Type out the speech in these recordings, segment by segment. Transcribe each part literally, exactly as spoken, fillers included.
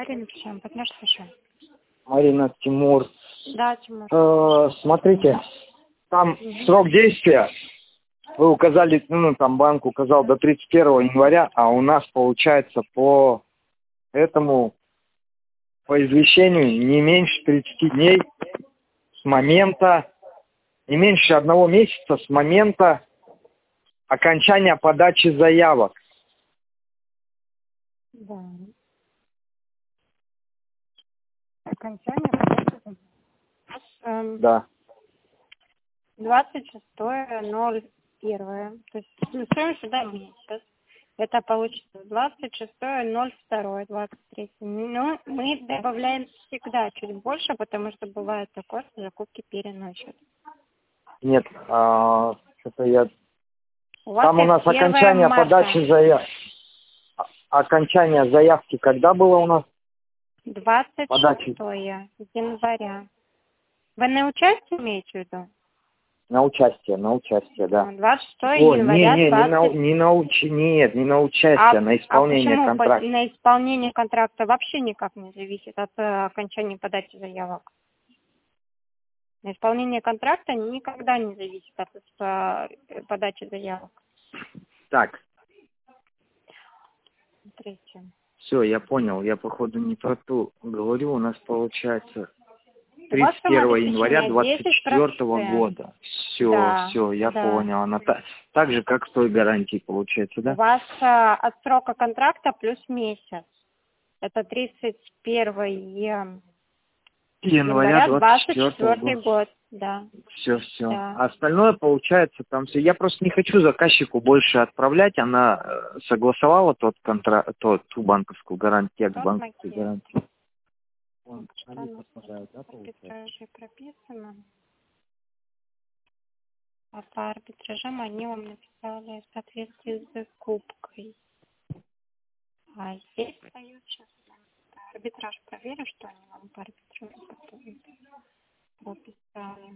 Марина, всем, партнер, слушаю. Марина, Тимур. Да, Тимур. Э, смотрите, там Угу. срок действия, вы указали, ну, там банк указал до тридцать первого января, а у нас получается по этому, по извещению не меньше тридцати дней с момента, не меньше одного месяца с момента окончания подачи заявок. Да. Окончание подачи. Эм, Да. двадцать шестое ноль первое. То есть плюсуем сюда месяц. Это получится двадцать шестое ноль второе двадцать третье. Но мы добавляем всегда чуть больше, потому что бывает такое, что закупки переносят. Нет, а, что-то я... У вас Там у нас окончание подачи заявки. Окончание заявки когда было у нас? двадцать Подачи. шестое января. Вы на участие имеете в виду? На участие, на участие, да. двадцать шестое О, января. не, не, не на, двадцать... не на уч... нет, не на участие, а, на исполнение а почему контракта. на исполнение контракта вообще никак не зависит от э, окончания подачи заявок? На исполнение контракта никогда не зависит от э, подачи заявок. Так, Смотрите. все, я понял, я походу не про ту говорю, у нас получается У вас тридцать сумма первого января обеспечения двадцать четвёртого десять процентов. года. Все, Да, все, я да. понял. Она та... так же, как с той гарантией получается, У да? вас э, от срока контракта плюс месяц. Это тридцать первого Января января двадцать двадцать четвёртого четвёртый года. год. Да, Все, все. да. А остальное получается там все. Я просто не хочу заказчику больше отправлять. Она э, согласовала тот контракт, тот, ту банковскую гарантию, текст Тот банковской макет. гарантии. Он, Что они у нас попадают, да, по получается? арбитраже прописано? А по арбитражам они вам написали в соответствии с закупкой. А здесь дают сейчас арбитраж, проверю, что они вам по арбитражу потом прописали.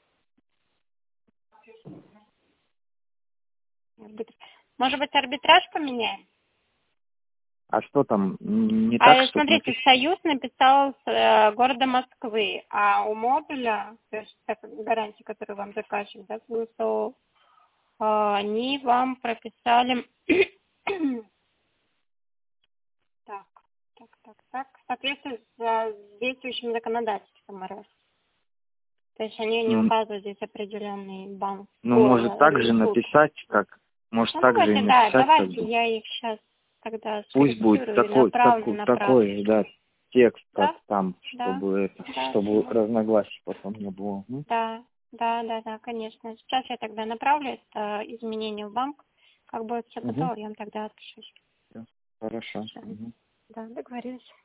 Арбитраж. Может быть, арбитраж поменяем? А что там? Не так, А что смотрите, написано? Союз написал с э, города Москвы, а у модуля, то есть так, гарантии, которые вам заказчик, да, согласовал, э, они вам прописали так, так, так, так, в соответствии с э, действующим законодательством РФ. То есть они не указывают здесь определенный банк. Ну, О, может так же суд. написать, как... Может Ну, так же и давайте, да, написать, как давайте бы. я их сейчас тогда Пусть будет скорректирую и такой, направлю такой, на такой, правочку. да, текст, как Да, там, да, чтобы это, да, чтобы Тимур. разногласий потом не было. Ну, Да, да, да, да, конечно. Сейчас я тогда направлю это изменение в банк. Как будет все угу. готово, я вам тогда отпишусь. Хорошо. Всё. Угу. Да, договорились.